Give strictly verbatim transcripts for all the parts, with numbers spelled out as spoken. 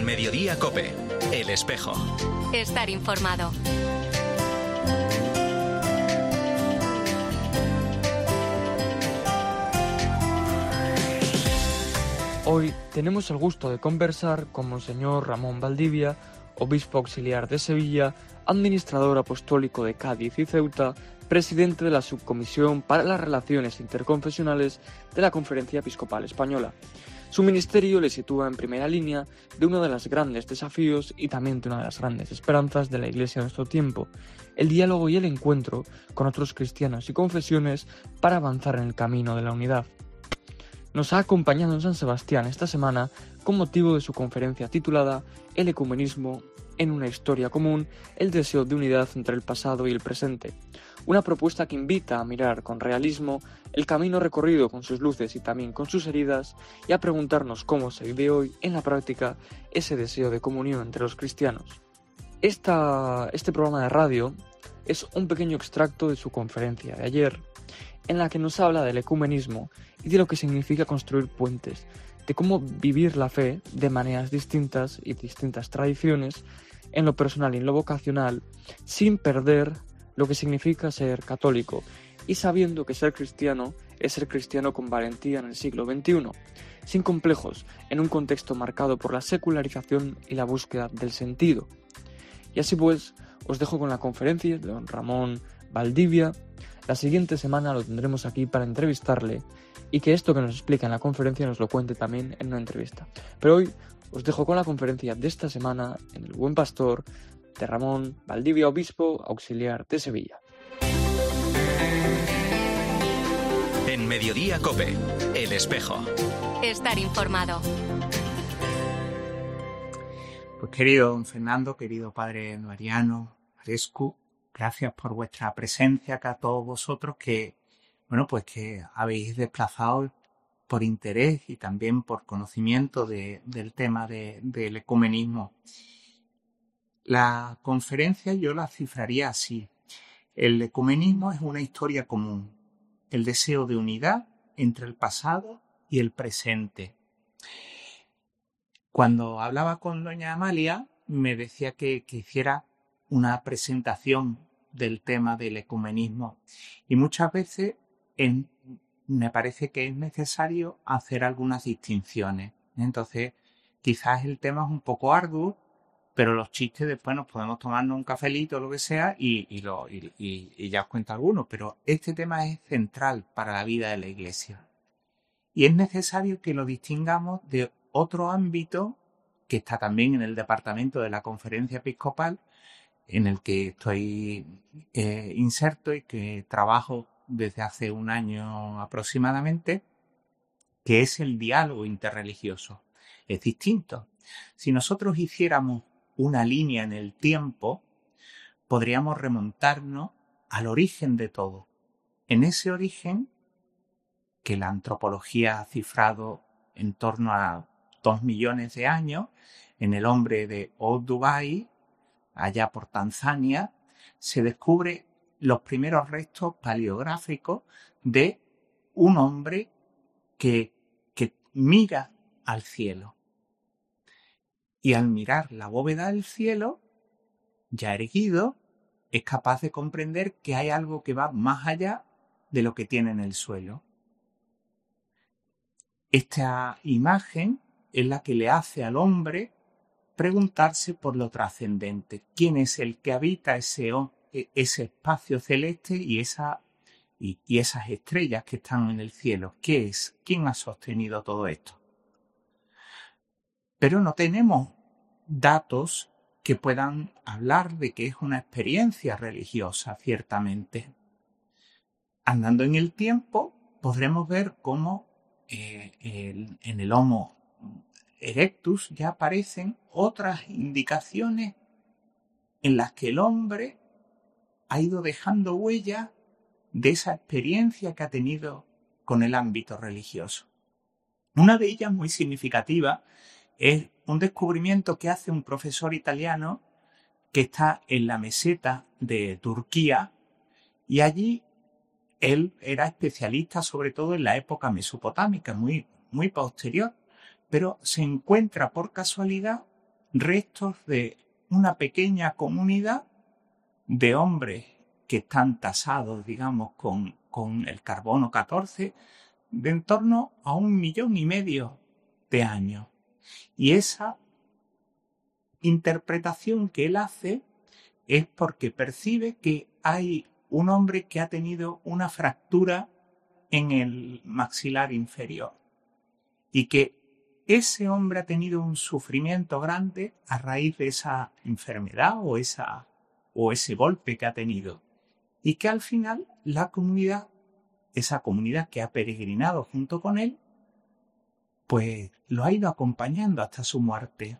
Mediodía COPE, El Espejo. Estar informado. Hoy tenemos el gusto de conversar con Monseñor Ramón Valdivia, obispo auxiliar de Sevilla, administrador apostólico de Cádiz y Ceuta, presidente de la Subcomisión para las Relaciones Interconfesionales de la Conferencia Episcopal Española. Su ministerio le sitúa en primera línea de uno de los grandes desafíos y también de una de las grandes esperanzas de la Iglesia de nuestro tiempo, el diálogo y el encuentro con otros cristianos y confesiones para avanzar en el camino de la unidad. Nos ha acompañado en San Sebastián esta semana con motivo de su conferencia titulada El ecumenismo en una historia común, el deseo de unidad entre el pasado y el presente. Una propuesta que invita a mirar con realismo el camino recorrido con sus luces y también con sus heridas y a preguntarnos cómo se vive hoy en la práctica ese deseo de comunión entre los cristianos. Esta, este programa de radio es un pequeño extracto de su conferencia de ayer, en la que nos habla del ecumenismo y de lo que significa construir puentes, de cómo vivir la fe de maneras distintas y distintas tradiciones en lo personal y en lo vocacional, sin perder lo que significa ser católico y sabiendo que ser cristiano es ser cristiano con valentía en el siglo veintiuno, sin complejos, en un contexto marcado por la secularización y la búsqueda del sentido. Y así pues, os dejo con la conferencia de don Ramón Valdivia. La siguiente semana lo tendremos aquí para entrevistarle y que esto que nos explica en la conferencia nos lo cuente también en una entrevista. Pero hoy os dejo con la conferencia de esta semana en El Buen Pastor de Ramón Valdivia, obispo auxiliar de Sevilla. En Mediodía COPE, El Espejo. Estar informado. Pues querido don Fernando, querido padre Mariano, Marescu, gracias por vuestra presencia acá, a todos vosotros que, bueno, pues que habéis desplazado por interés y también por conocimiento de, del tema de, del ecumenismo. La conferencia yo la cifraría así. El ecumenismo es una historia común, el deseo de unidad entre el pasado y el presente. Cuando hablaba con doña Amalia, me decía que, que hiciera una presentación del tema del ecumenismo y muchas veces en, me parece que es necesario hacer algunas distinciones. Entonces, quizás el tema es un poco arduo, pero los chistes después nos podemos tomarnos un cafelito o lo que sea y, y, lo, y, y, y ya os cuento algunos, pero este tema es central para la vida de la Iglesia y es necesario que lo distingamos de otro ámbito que está también en el departamento de la Conferencia Episcopal, en el que estoy eh, inserto y que trabajo desde hace un año aproximadamente, que es el diálogo interreligioso. Es distinto. Si nosotros hiciéramos una línea en el tiempo, podríamos remontarnos al origen de todo. En ese origen, que la antropología ha cifrado en torno a dos millones de años, en el hombre de Olduvai, allá por Tanzania, se descubre los primeros restos paleográficos de un hombre que, que mira al cielo. Y al mirar la bóveda del cielo, ya erguido, es capaz de comprender que hay algo que va más allá de lo que tiene en el suelo. Esta imagen es la que le hace al hombre preguntarse por lo trascendente. ¿Quién es el que habita ese, ese espacio celeste y, esa, y, y esas estrellas que están en el cielo? ¿Qué es? ¿Quién ha sostenido todo esto? Pero no tenemos datos que puedan hablar de que es una experiencia religiosa, ciertamente. Andando en el tiempo, podremos ver cómo eh, el, en el Homo erectus ya aparecen otras indicaciones en las que el hombre ha ido dejando huella de esa experiencia que ha tenido con el ámbito religioso. Una de ellas muy significativa es un descubrimiento que hace un profesor italiano que está en la meseta de Turquía y allí él era especialista sobre todo en la época mesopotámica, muy, muy posterior, pero se encuentra por casualidad restos de una pequeña comunidad de hombres que están tasados, digamos, con, con el carbono catorce, de en torno a un millón y medio de años. Y esa interpretación que él hace es porque percibe que hay un hombre que ha tenido una fractura en el maxilar inferior y que ese hombre ha tenido un sufrimiento grande a raíz de esa enfermedad o, esa, o ese golpe que ha tenido, y que al final la comunidad, esa comunidad que ha peregrinado junto con él, pues lo ha ido acompañando hasta su muerte.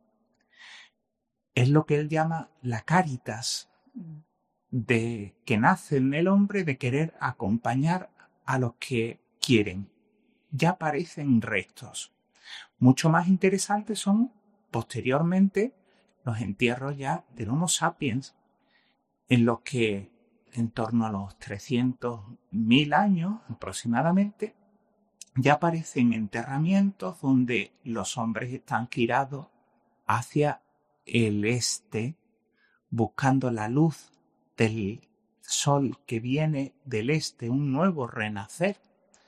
Es lo que él llama la caritas, de que nace en el hombre de querer acompañar a los que quieren. Ya aparecen restos. Mucho más interesantes son, posteriormente, los entierros ya del Homo sapiens, en los que, en torno a los trescientos mil años aproximadamente, ya aparecen enterramientos donde los hombres están girados hacia el este, buscando la luz del sol que viene del este, un nuevo renacer.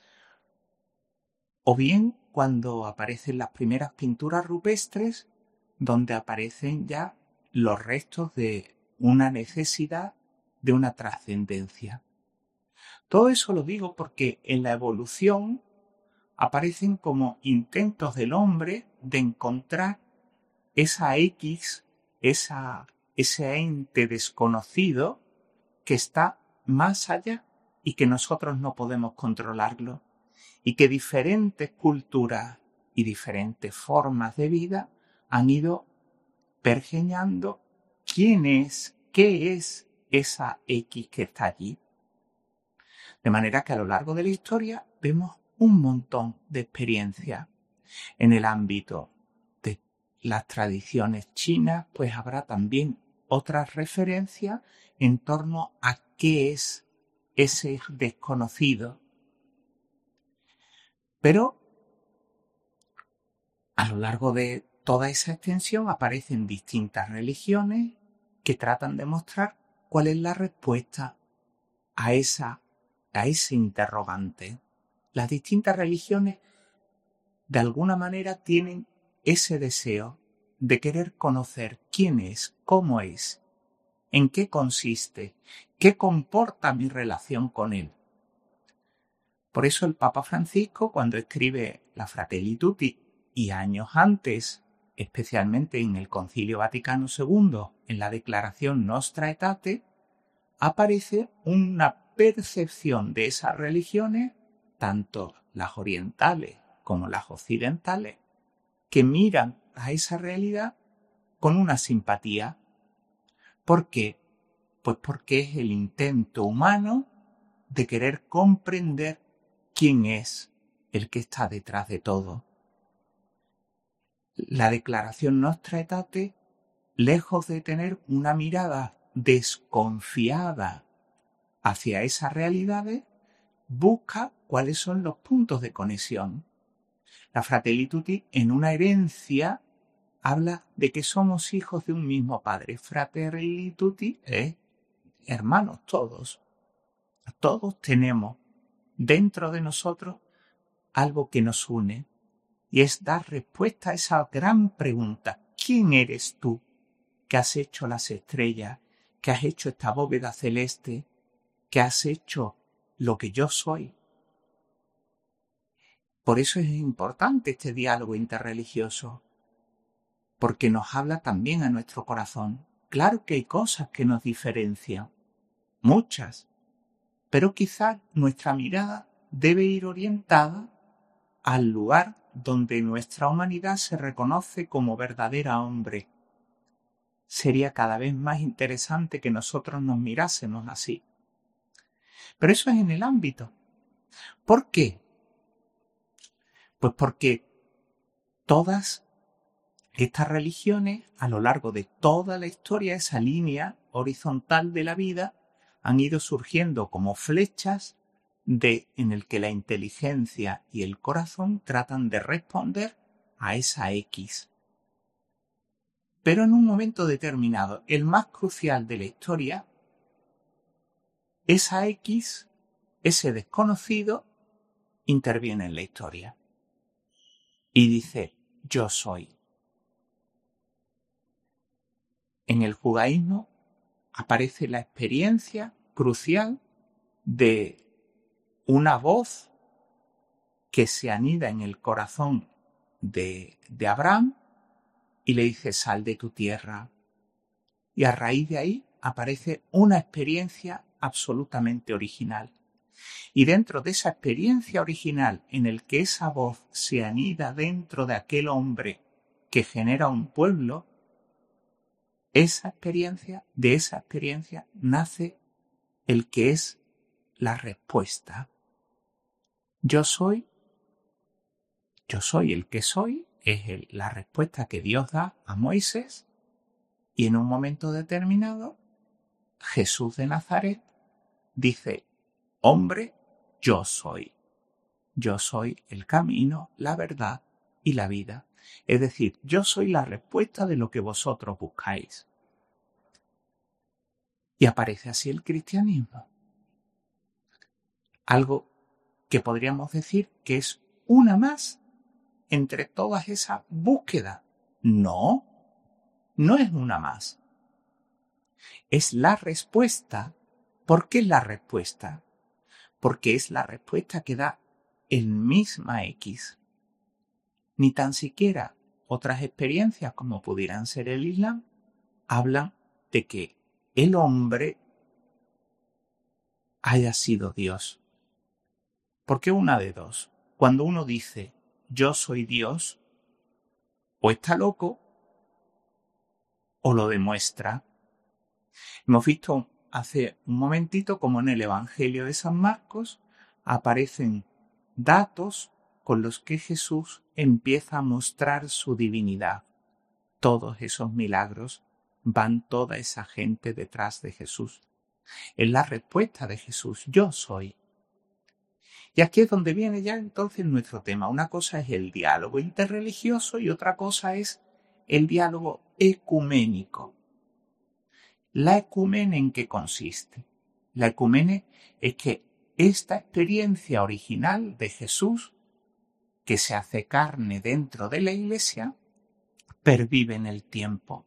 O bien cuando aparecen las primeras pinturas rupestres, donde aparecen ya los restos de una necesidad, de una trascendencia. Todo eso lo digo porque en la evolución aparecen como intentos del hombre de encontrar esa X, esa, ese ente desconocido que está más allá y que nosotros no podemos controlarlo, y que diferentes culturas y diferentes formas de vida han ido pergeñando quién es, qué es esa X que está allí. De manera que a lo largo de la historia vemos un montón de experiencias. En el ámbito de las tradiciones chinas, pues habrá también otras referencias en torno a qué es ese desconocido. Pero a lo largo de toda esa extensión aparecen distintas religiones que tratan de mostrar cuál es la respuesta a, esa, a ese interrogante. Las distintas religiones de alguna manera tienen ese deseo de querer conocer quién es, cómo es, en qué consiste, qué comporta mi relación con él. Por eso el Papa Francisco, cuando escribe la Fratelli Tutti, y años antes, especialmente en el Concilio Vaticano segundo, en la declaración Nostra Aetate, aparece una percepción de esas religiones, tanto las orientales como las occidentales, que miran a esa realidad con una simpatía. ¿Por qué? Pues porque es el intento humano de querer comprender quién es el que está detrás de todo. La declaración Nostra Aetate, lejos de tener una mirada desconfiada hacia esas realidades, busca cuáles son los puntos de conexión. La Fratelli Tutti, en una herencia, habla de que somos hijos de un mismo padre. Fratelli Tutti es hermanos todos. Todos tenemos dentro de nosotros algo que nos une, y es dar respuesta a esa gran pregunta: ¿quién eres tú que has hecho las estrellas, que has hecho esta bóveda celeste, que has hecho lo que yo soy? Por eso es importante este diálogo interreligioso, porque nos habla también a nuestro corazón. Claro que hay cosas que nos diferencian, muchas, pero quizás nuestra mirada debe ir orientada al lugar donde nuestra humanidad se reconoce como verdadera hombre. Sería cada vez más interesante que nosotros nos mirásemos así. Pero eso es en el ámbito. ¿Por qué? Pues porque todas estas religiones, a lo largo de toda la historia, esa línea horizontal de la vida, han ido surgiendo como flechas de, en el que la inteligencia y el corazón tratan de responder a esa X. Pero en un momento determinado, el más crucial de la historia, esa X, ese desconocido, interviene en la historia y dice, yo soy. En el judaísmo aparece la experiencia crucial de una voz que se anida en el corazón de, de Abraham y le dice, sal de tu tierra. Y a raíz de ahí aparece una experiencia absolutamente original. Y dentro de esa experiencia original en el que esa voz se anida dentro de aquel hombre que genera un pueblo, esa experiencia, de esa experiencia nace el que es la respuesta. Yo soy, yo soy el que soy, es el, la respuesta que Dios da a Moisés, y en un momento determinado, Jesús de Nazaret dice, hombre, yo soy. Yo soy el camino, la verdad y la vida. Es decir, yo soy la respuesta de lo que vosotros buscáis. Y aparece así el cristianismo. Algo que podríamos decir que es una más entre todas esas búsquedas. No, no es una más. Es la respuesta. ¿Por qué es la respuesta? Porque es la respuesta que da el misma X. Ni tan siquiera otras experiencias como pudieran ser el Islam hablan de que el hombre haya sido Dios. Porque una de dos. Cuando uno dice yo soy Dios, o está loco o lo demuestra. Hemos visto hace un momentito como en el Evangelio de San Marcos aparecen datos con los que Jesús empieza a mostrar su divinidad. Todos esos milagros van toda esa gente detrás de Jesús. Es la respuesta de Jesús, yo soy. Y aquí es donde viene ya entonces nuestro tema. Una cosa es el diálogo interreligioso y otra cosa es el diálogo ecuménico. ¿La ecumene en qué consiste? La ecumene es que esta experiencia original de Jesús, que se hace carne dentro de la Iglesia, pervive en el tiempo.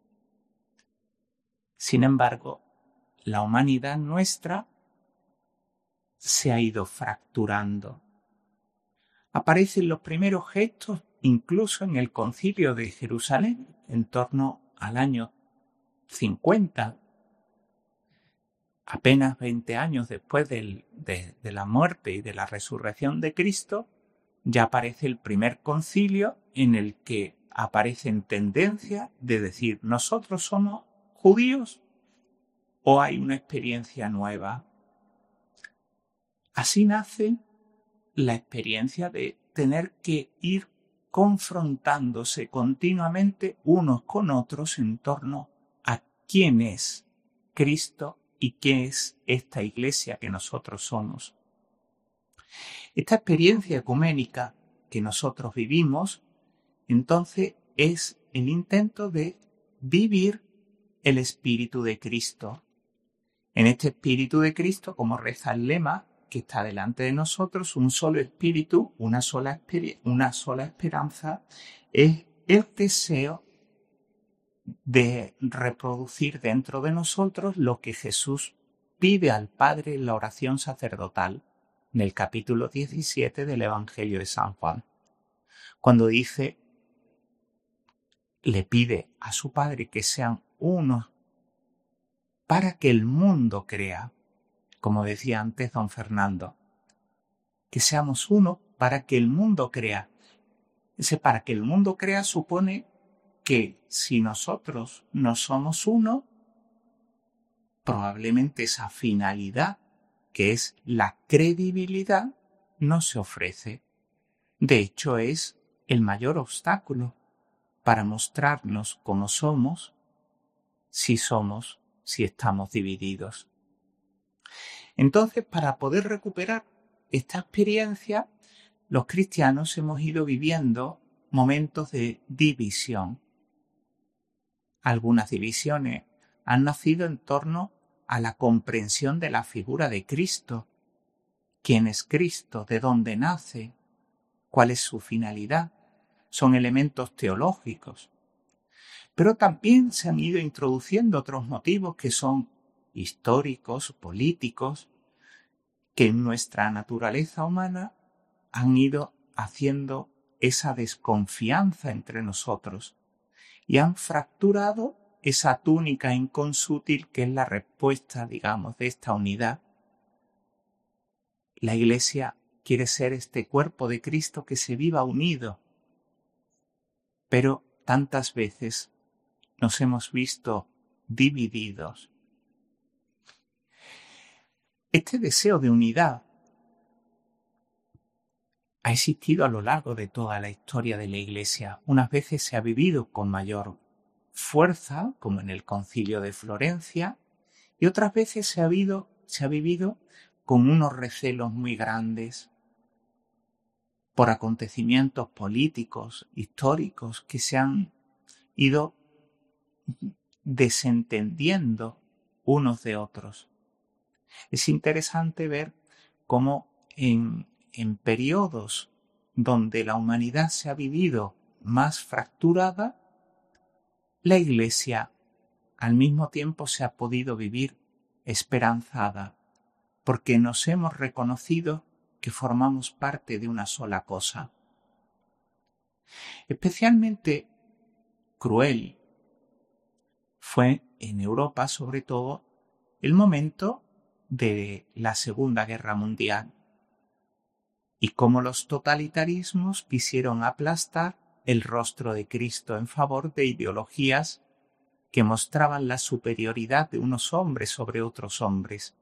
Sin embargo, la humanidad nuestra se ha ido fracturando. Aparecen los primeros gestos incluso en el Concilio de Jerusalén, en torno al año cincuenta, apenas veinte años después del, de, de la muerte y de la resurrección de Cristo, ya aparece el primer concilio en el que aparecen tendencias de decir, ¿nosotros somos judíos o hay una experiencia nueva? Así nace la experiencia de tener que ir confrontándose continuamente unos con otros en torno a quién es Cristo y qué es esta iglesia que nosotros somos. Esta experiencia ecuménica que nosotros vivimos, entonces, es el intento de vivir el Espíritu de Cristo. En este Espíritu de Cristo, como reza el lema que está delante de nosotros, un solo Espíritu, una sola, una sola esperanza, es el deseo de reproducir dentro de nosotros lo que Jesús pide al Padre en la oración sacerdotal, en el capítulo diecisiete del Evangelio de San Juan, cuando dice, le pide a su Padre que sean unos para que el mundo crea, como decía antes don Fernando, que seamos uno para que el mundo crea. Ese para que el mundo crea supone que si nosotros no somos uno, probablemente esa finalidad, que es la credibilidad, no se ofrece. De hecho, es el mayor obstáculo para mostrarnos como somos, si somos, si estamos divididos. Entonces, para poder recuperar esta experiencia, los cristianos hemos ido viviendo momentos de división. algunas divisiones han nacido en torno a la comprensión de la figura de Cristo. ¿Quién es Cristo? ¿De dónde nace? ¿Cuál es su finalidad? Son elementos teológicos. Pero también se han ido introduciendo otros motivos que son históricos, políticos, que en nuestra naturaleza humana han ido haciendo esa desconfianza entre nosotros y han fracturado esa túnica inconsútil que es la respuesta, digamos, de esta unidad. La Iglesia quiere ser este cuerpo de Cristo que se viva unido, pero tantas veces nos hemos visto divididos. Este deseo de unidad ha existido a lo largo de toda la historia de la Iglesia. Unas veces se ha vivido con mayor fuerza, como en el Concilio de Florencia, y otras veces se ha vivido, se ha vivido con unos recelos muy grandes por acontecimientos políticos, históricos, que se han ido desentendiendo unos de otros. Es interesante ver cómo en, en periodos donde la humanidad se ha vivido más fracturada, la Iglesia al mismo tiempo se ha podido vivir esperanzada, porque nos hemos reconocido que formamos parte de una sola cosa. Especialmente cruel fue en Europa, sobre todo, el momento de la Segunda Guerra Mundial y cómo los totalitarismos quisieron aplastar el rostro de Cristo en favor de ideologías que mostraban la superioridad de unos hombres sobre otros hombres.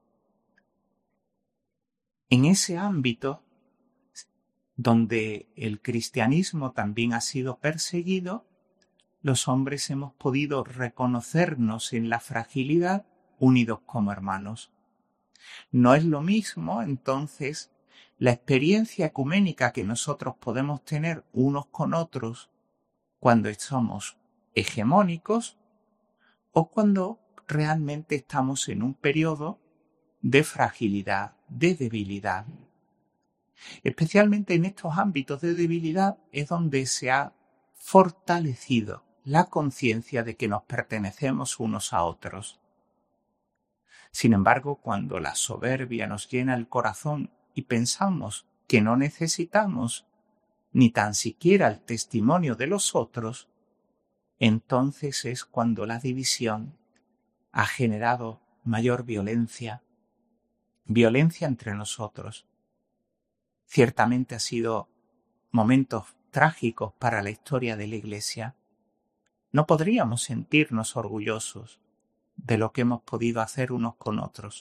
En ese ámbito, donde el cristianismo también ha sido perseguido, los hombres hemos podido reconocernos en la fragilidad unidos como hermanos. No es lo mismo, entonces, la experiencia ecuménica que nosotros podemos tener unos con otros cuando somos hegemónicos o cuando realmente estamos en un periodo de fragilidad, de debilidad. Especialmente en estos ámbitos de debilidad es donde se ha fortalecido la conciencia de que nos pertenecemos unos a otros. Sin embargo, cuando la soberbia nos llena el corazón y pensamos que no necesitamos ni tan siquiera el testimonio de los otros, entonces es cuando la división ha generado mayor violencia, violencia entre nosotros. Ciertamente ha sido momentos trágicos para la historia de la Iglesia. No podríamos sentirnos orgullosos de lo que hemos podido hacer unos con otros.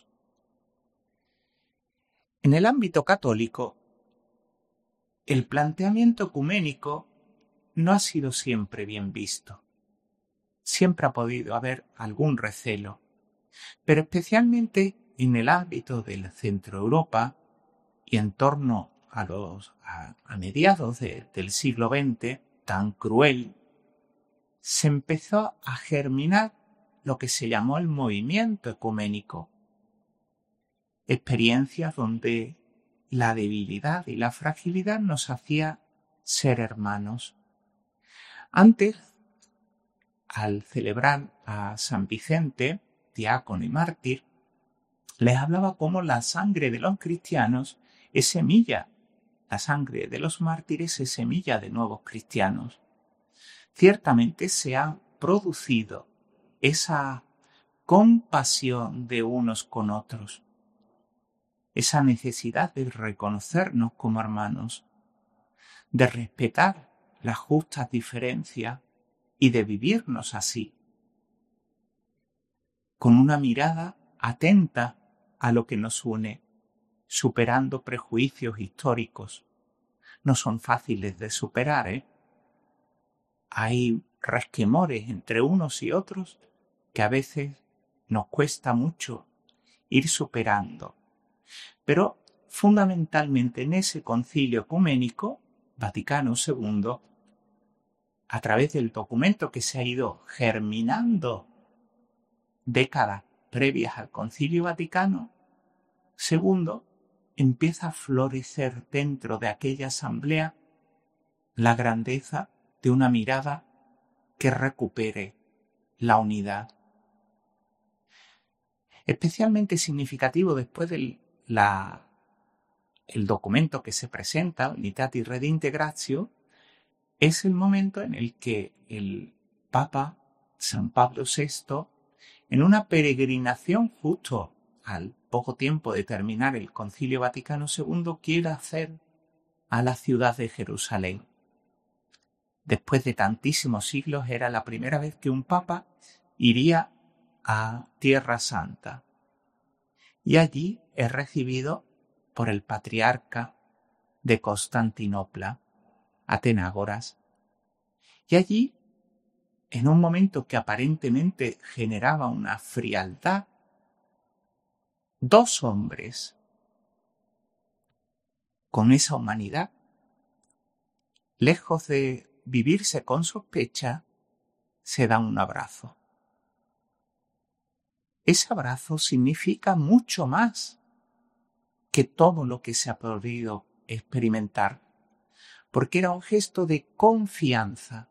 En el ámbito católico, el planteamiento ecuménico no ha sido siempre bien visto. Siempre ha podido haber algún recelo, pero especialmente en el ámbito del Centro Europa y en torno a, los, a, a mediados de, del siglo veinte, tan cruel, se empezó a germinar lo que se llamó el movimiento ecuménico. Experiencias donde la debilidad y la fragilidad nos hacía ser hermanos. Antes, al celebrar a San Vicente, diácono y mártir, les hablaba cómo la sangre de los cristianos es semilla, la sangre de los mártires es semilla de nuevos cristianos. Ciertamente se ha producido esa compasión de unos con otros, esa necesidad de reconocernos como hermanos, de respetar las justas diferencias y de vivirnos así, con una mirada atenta a lo que nos une, superando prejuicios históricos. No son fáciles de superar, ¿eh? Hay resquemores entre unos y otros que a veces nos cuesta mucho ir superando. Pero fundamentalmente en ese concilio ecuménico, Vaticano segundo, a través del documento que se ha ido germinando décadas previas al Concilio Vaticano segundo, empieza a florecer dentro de aquella asamblea la grandeza de una mirada que recupere la unidad. Especialmente significativo después del la, el documento que se presenta, Unitatis Redintegratio, es el momento en el que el Papa San Pablo sexto, en una peregrinación justo al poco tiempo de terminar el Concilio Vaticano segundo, quiere hacer a la ciudad de Jerusalén. Después de tantísimos siglos era la primera vez que un papa iría a Tierra Santa. Y allí es recibido por el patriarca de Constantinopla, Atenágoras. Y allí, en un momento que aparentemente generaba una frialdad, dos hombres con esa humanidad, lejos de vivirse con sospecha, se dan un abrazo. Ese abrazo significa mucho más que todo lo que se ha podido experimentar, porque era un gesto de confianza.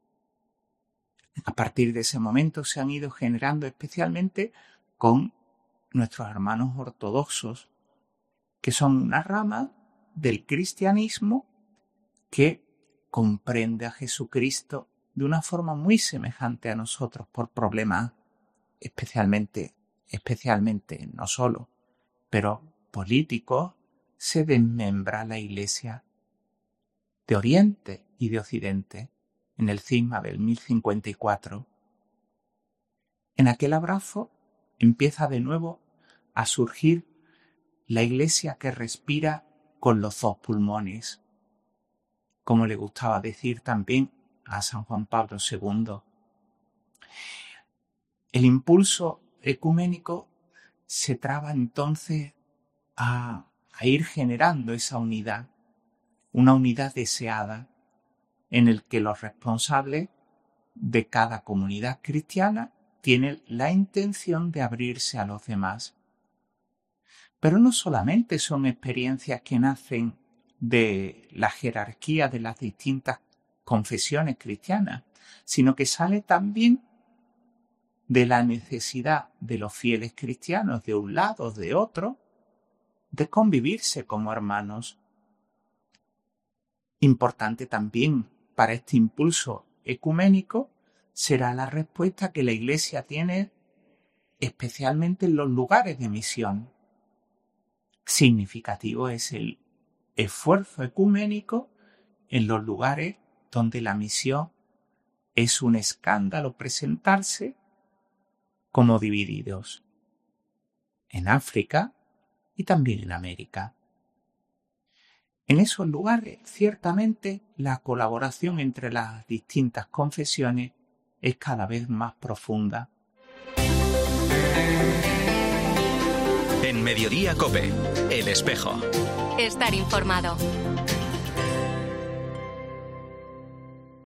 A partir de ese momento se han ido generando, especialmente con nuestros hermanos ortodoxos, que son una rama del cristianismo que comprende a Jesucristo de una forma muy semejante a nosotros por problemas especialmente, especialmente no solo, pero políticos. Se desmembra la Iglesia de Oriente y de Occidente en el cisma del mil cincuenta y cuatro. En aquel abrazo empieza de nuevo a surgir la Iglesia que respira con los dos pulmones, como le gustaba decir también a San Juan Pablo segundo. El impulso ecuménico se traba entonces a, a ir generando esa unidad, una unidad deseada en el que los responsables de cada comunidad cristiana tienen la intención de abrirse a los demás. Pero no solamente son experiencias que nacen de la jerarquía de las distintas confesiones cristianas, sino que sale también de la necesidad de los fieles cristianos de un lado, de otro, de convivirse como hermanos. Importante también para este impulso ecuménico será la respuesta que la Iglesia tiene especialmente en los lugares de misión. Significativo es el esfuerzo ecuménico en los lugares donde la misión es un escándalo presentarse como divididos, en África y también en América. En esos lugares, ciertamente, la colaboración entre las distintas confesiones es cada vez más profunda. En Mediodía COPE, El Espejo. Estar informado.